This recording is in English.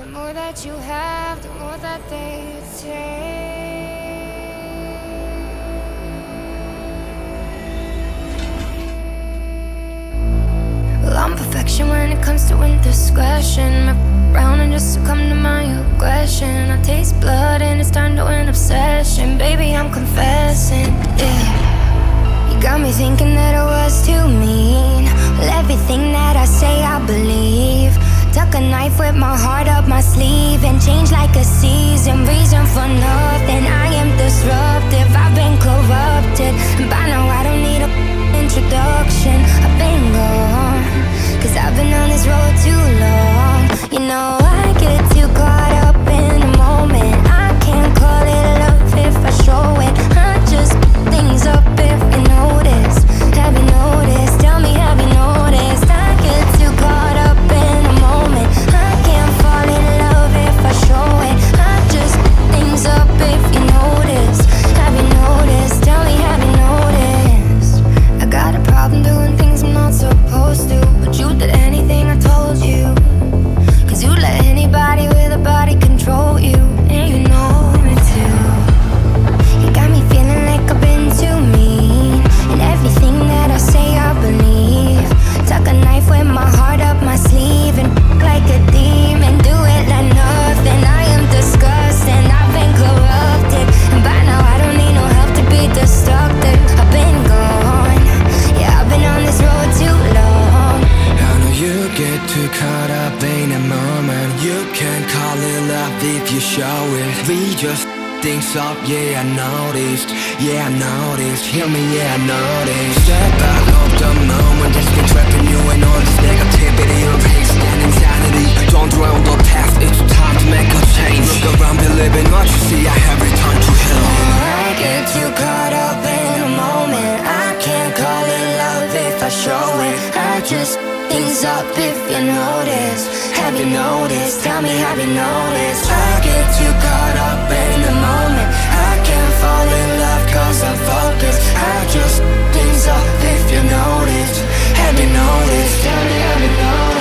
The more that you have, the more that they take. Well, I'm perfection when it comes to indiscretion. Around and just succumb to my aggression. I taste blood and it's turned to an obsession. Baby, I'm confessing, yeah. You got me thinking that I was too mean. Well, everything that I say I believe. Tuck a knife with my heart up my sleeve and change like a season. Reason for nothing, I am disruptive. I've been corrupted, and by now I don't need a introduction. I've been gone, cause I've been on this road too long. You know I get too caught up in the moment. I can't call it love if I show it. I just things up if you notice. Have you noticed? Tell me, have you noticed? I get too caught up in the moment. I can't fall in love if I show it. I just things up if you notice. Have you noticed? Tell me, have you noticed? I got a problem doing things I'm not supposed to, but you did anything I told you. Cause you let anybody with a body control you, and you know me too. You got me feeling like I've been too mean, and everything that I say I believe. Tuck a knife with my heart up my sleeve and like a demon, do it like nothing. I am disgusting, I've been corrupted, and by now I don't need no help to be destructive. I've been gone, yeah, I've been on this road too long. I know you get too caught up in a moment. You can't call it love if you show it. We just things up, yeah, I noticed. Yeah, I noticed. Hear me, yeah, I noticed. Step back of the moment. Just get trapped in you and all this negativity. Erased and insanity. Don't dwell on the past, it's time to make a change. Look around, believe in what you see. I have returned to hell. I get too caught up in a moment. I can't call it love if I show it. I just things up if you notice. Have you noticed? Tell me, have you noticed? I get too caught up in the moment. I can't fall in love cause I'm focused. I just things up if you noticed. Have you noticed? Tell me, have you noticed?